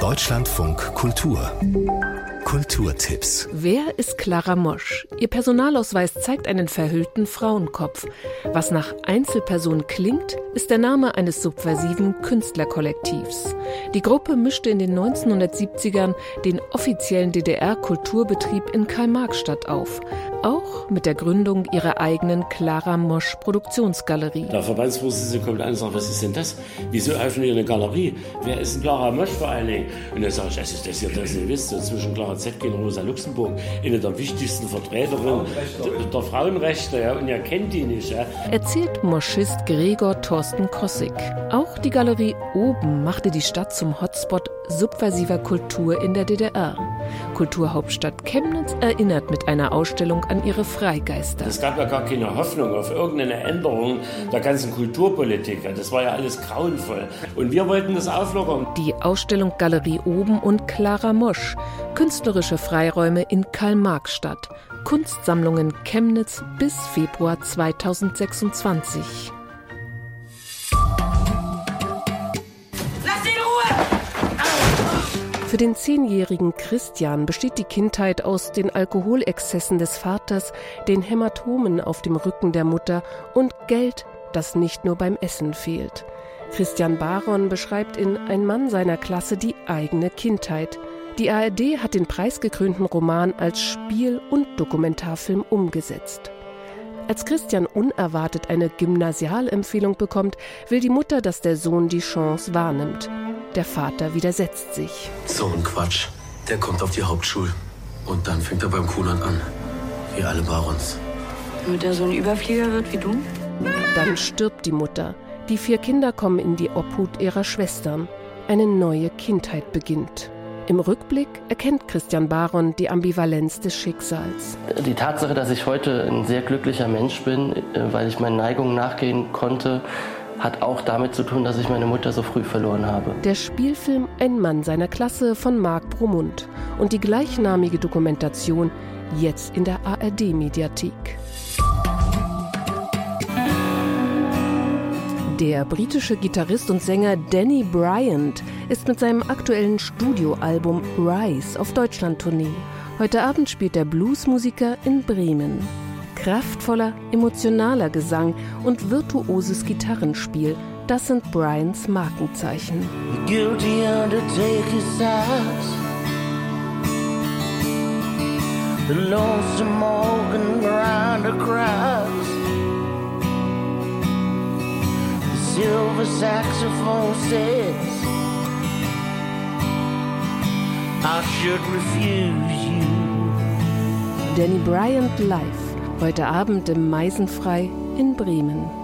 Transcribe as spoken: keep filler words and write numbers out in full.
Deutschlandfunk Kultur. Kulturtipps. Wer ist Clara Mosch? Ihr Personalausweis zeigt einen verhüllten Frauenkopf. Was nach Einzelperson klingt, ist der Name eines subversiven Künstlerkollektivs. Die Gruppe mischte in den neunzehnhundertsiebzigern den offiziellen D D R-Kulturbetrieb in Karl-Marx-Stadt auf. Auch mit der Gründung ihrer eigenen Clara Mosch Produktionsgalerie. Der Verbandsvorsitzende kommt an und sagt, was ist denn das? Wieso öffnen wir eine Galerie? Wer ist denn Clara Mosch vor allen Dingen? Und dann sage ich, das ist das hier, das ihr wisst, zwischen Clara Zetkin und Rosa Luxemburg, eine der wichtigsten Vertreterinnen der, der Frauenrechte, ja, und ihr kennt die nicht. Ja. Erzählt Moschist Gregor Thorsten Kossig. Auch die Galerie Oben machte die Stadt zum Hotspot subversiver Kultur in der D D R. Kulturhauptstadt Chemnitz erinnert mit einer Ausstellung an ihre Freigeister. Es gab ja gar keine Hoffnung auf irgendeine Änderung der ganzen Kulturpolitik. Das war ja alles grauenvoll. Und wir wollten das auflockern. Die Ausstellung Galerie Oben und Clara Mosch. Künstlerische Freiräume in Karl-Marx-Stadt. Kunstsammlungen Chemnitz bis Februar zweitausendsechsundzwanzig. Für den zehnjährigen Christian besteht die Kindheit aus den Alkoholexzessen des Vaters, den Hämatomen auf dem Rücken der Mutter und Geld, das nicht nur beim Essen fehlt. Christian Baron beschreibt in Ein Mann seiner Klasse die eigene Kindheit. Die A R D hat den preisgekrönten Roman als Spiel- und Dokumentarfilm umgesetzt. Als Christian unerwartet eine Gymnasialempfehlung bekommt, will die Mutter, dass der Sohn die Chance wahrnimmt. Der Vater widersetzt sich. So ein Quatsch. Der kommt auf die Hauptschule. Und dann fängt er beim Kuhnern an. Wie alle Barons. Damit er so ein Überflieger wird wie du? Dann stirbt die Mutter. Die vier Kinder kommen in die Obhut ihrer Schwestern. Eine neue Kindheit beginnt. Im Rückblick erkennt Christian Baron die Ambivalenz des Schicksals. Die Tatsache, dass ich heute ein sehr glücklicher Mensch bin, weil ich meinen Neigungen nachgehen konnte, hat auch damit zu tun, dass ich meine Mutter so früh verloren habe. Der Spielfilm Ein Mann seiner Klasse von Marc Brumund und die gleichnamige Dokumentation jetzt in der A R D-Mediathek. Der britische Gitarrist und Sänger Danny Bryant ist mit seinem aktuellen Studioalbum Rise auf Deutschlandtournee. Heute Abend spielt der Bluesmusiker in Bremen. Kraftvoller, emotionaler Gesang und virtuoses Gitarrenspiel, das sind Bryants Markenzeichen. Guilty undertaker's house, the lonesome organ grinder cries, the silver saxophone says I should refuse you. Danny Bryant live. Heute Abend im Meisenfrei in Bremen.